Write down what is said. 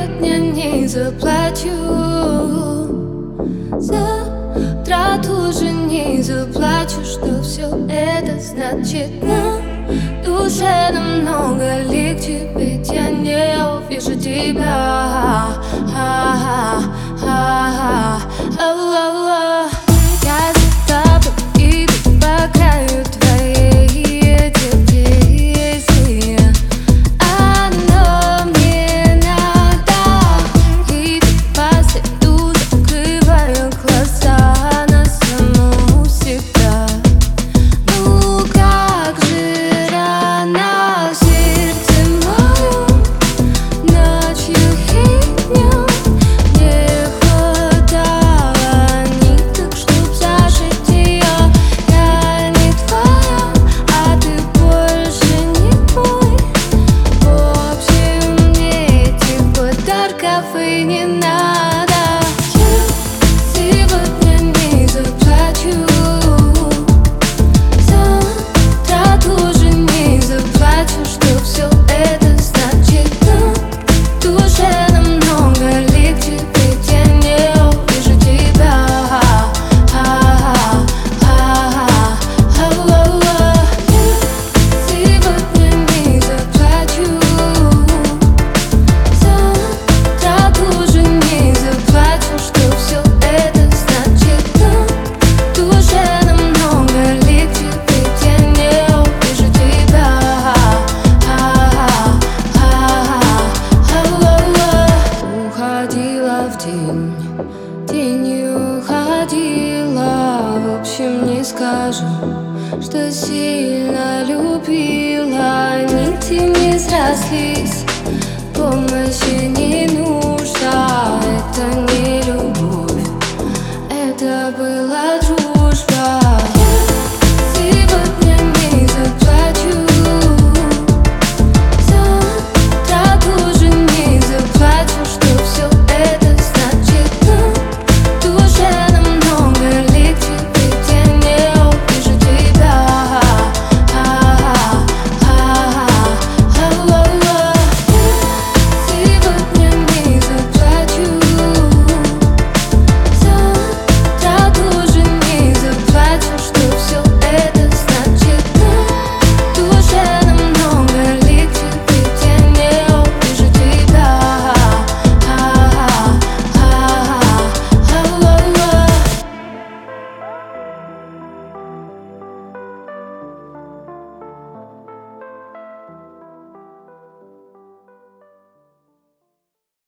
сегодня не заплачу, завтра тоже не заплачу. Что все это значит на душе намного легче, ведь я не увижу тебя. Я за тобой иду по краю твоей депрессии. Оно мне надо, иду по следу, закрываю глаза на саму себя. Ну как же рано в сердце моем, ночью и днем не хватало ниток, чтоб зажить ее. Я не твоя, а ты больше не мой. В общем, мне этих подарков и не надо. Я сегодня не заплачу, завтра тоже не заплачу. Что все это значит на душе намного легче, ведь я не увижу тебя. Я сегодня не заплачу, завтра тоже не заплачу. Что все это значит на душе намного легче, ведь я не увижу тебя. Уходила в тень, тенью уходила. В общем, не скажу, что сильно любила. Нити не срослись, помощи не нужна. Это